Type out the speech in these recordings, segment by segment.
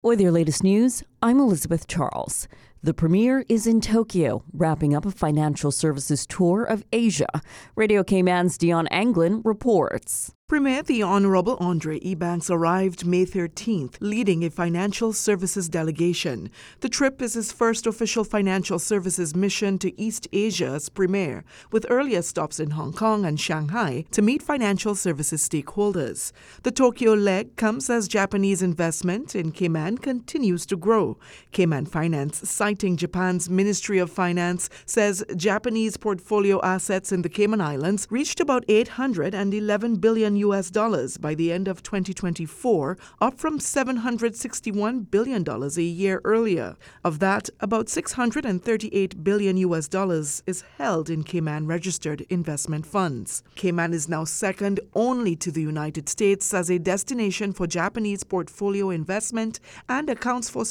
With your latest news, I'm Elizabeth Charles. The Premier is in Tokyo, wrapping up a financial services tour of Asia. Radio Cayman's Dion Anglin reports. Premier the Honorable Andre Ebanks arrived May 13th, leading a financial services delegation. The trip is his first official financial services mission to East Asia as Premier, with earlier stops in Hong Kong and Shanghai to meet financial services stakeholders. The Tokyo leg comes as Japanese investment in Cayman continues to grow. Cayman Finance, citing Japan's Ministry of Finance, says Japanese portfolio assets in the Cayman Islands reached about $811 billion by the end of 2024, up from $761 billion a year earlier. Of that, about $638 billion is held in Cayman-registered investment funds. Cayman is now second only to the United States as a destination for Japanese portfolio investment and accounts for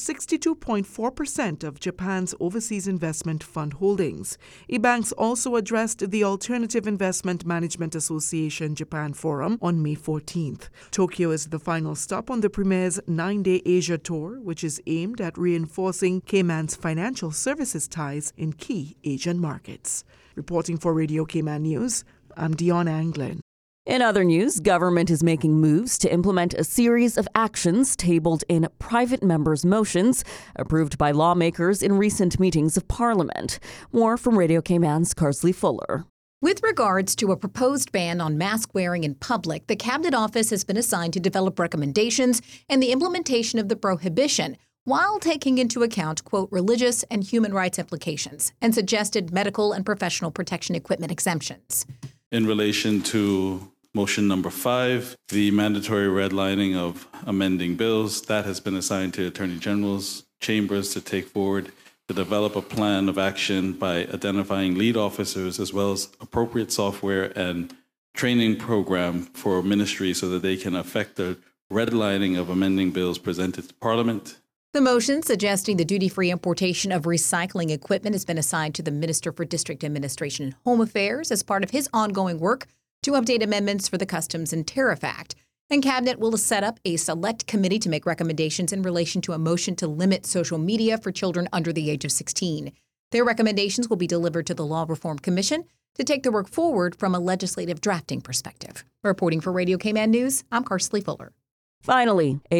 62.4% of Japan's overseas investment fund holdings. Ebanks also addressed the Alternative Investment Management Association Japan Forum on May 14th. Tokyo is the final stop on the Premier's 9-day Asia tour, which is aimed at reinforcing Cayman's financial services ties in key Asian markets. Reporting for Radio Cayman News, I'm Dion Anglin. In other news, government is making moves to implement a series of actions tabled in private members' motions approved by lawmakers in recent meetings of Parliament. More from Radio Cayman's Carsley Fuller. With regards to a proposed ban on mask wearing in public, the Cabinet Office has been assigned to develop recommendations and the implementation of the prohibition, while taking into account, quote, religious and human rights implications and suggested medical and professional protection equipment exemptions. In relation to motion number 5, the mandatory redlining of amending bills, that has been assigned to Attorney General's chambers to take forward to develop a plan of action by identifying lead officers as well as appropriate software and training program for ministry so that they can affect the redlining of amending bills presented to Parliament. The motion suggesting the duty-free importation of recycling equipment has been assigned to the Minister for District Administration and Home Affairs as part of his ongoing work to update amendments for the Customs and Tariff Act. And Cabinet will set up a select committee to make recommendations in relation to a motion to limit social media for children under the age of 16. Their recommendations will be delivered to the Law Reform Commission to take the work forward from a legislative drafting perspective. Reporting for Radio Cayman News, I'm Carsley Fuller. Finally, a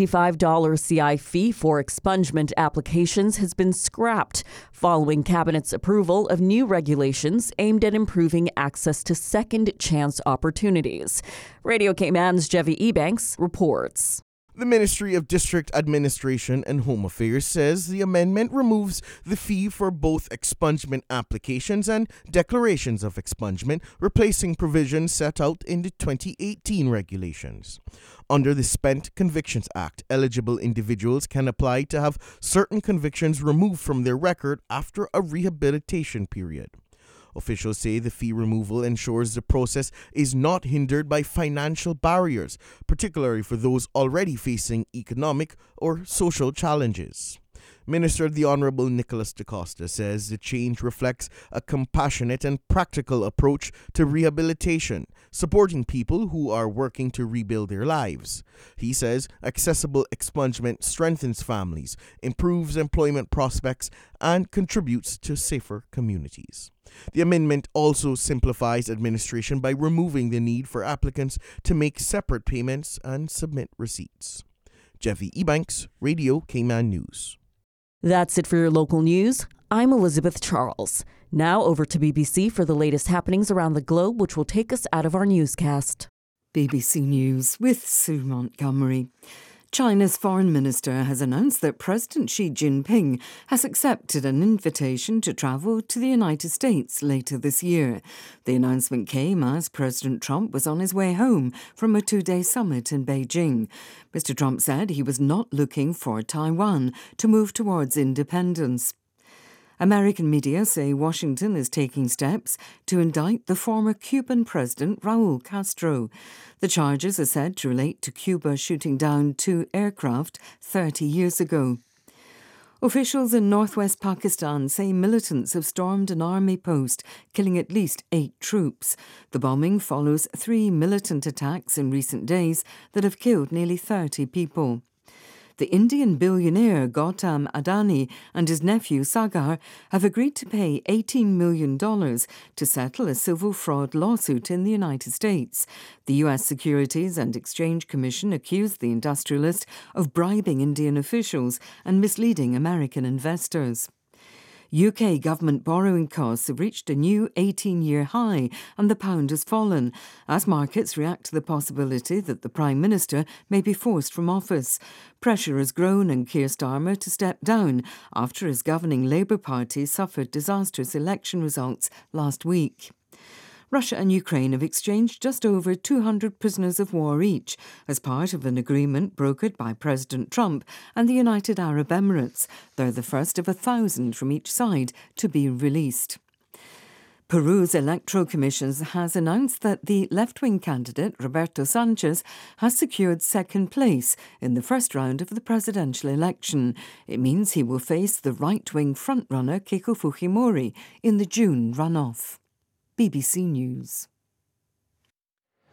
$25 CI fee for expungement applications has been scrapped following Cabinet's approval of new regulations aimed at improving access to second chance opportunities. Radio Cayman's Jevi Ebanks reports. The Ministry of District Administration and Home Affairs says the amendment removes the fee for both expungement applications and declarations of expungement, replacing provisions set out in the 2018 regulations. Under the Spent Convictions Act, eligible individuals can apply to have certain convictions removed from their record after a rehabilitation period. Officials say the fee removal ensures the process is not hindered by financial barriers, particularly for those already facing economic or social challenges. Minister the Honorable Nicholas DaCosta says the change reflects a compassionate and practical approach to rehabilitation, supporting people who are working to rebuild their lives. He says accessible expungement strengthens families, improves employment prospects, and contributes to safer communities. The amendment also simplifies administration by removing the need for applicants to make separate payments and submit receipts. Jevi Ebanks, Radio Cayman News. That's it for your local news. I'm Elizabeth Charles. Now over to BBC for the latest happenings around the globe, which will take us out of our newscast. BBC News with Sue Montgomery. China's foreign minister has announced that President Xi Jinping has accepted an invitation to travel to the United States later this year. The announcement came as President Trump was on his way home from a 2-day summit in Beijing. Mr. Trump said he was not looking for Taiwan to move towards independence. American media say Washington is taking steps to indict the former Cuban president Raul Castro. The charges are said to relate to Cuba shooting down 2 aircraft 30 years ago. Officials in northwest Pakistan say militants have stormed an army post, killing at least 8 troops. The bombing follows 3 militant attacks in recent days that have killed nearly 30 people. The Indian billionaire Gautam Adani and his nephew Sagar have agreed to pay $18 million to settle a civil fraud lawsuit in the United States. The U.S. Securities and Exchange Commission accused the industrialist of bribing Indian officials and misleading American investors. UK government borrowing costs have reached a new 18-year high and the pound has fallen as markets react to the possibility that the Prime Minister may be forced from office. Pressure has grown on Keir Starmer to step down after his governing Labour Party suffered disastrous election results last week. Russia and Ukraine have exchanged just over 200 prisoners of war each as part of an agreement brokered by President Trump and the United Arab Emirates. They're the first of 1,000 from each side to be released. Peru's Electoral Commission has announced that the left-wing candidate, Roberto Sanchez, has secured second place in the first round of the presidential election. It means he will face the right-wing frontrunner Keiko Fujimori in the June runoff. BBC News.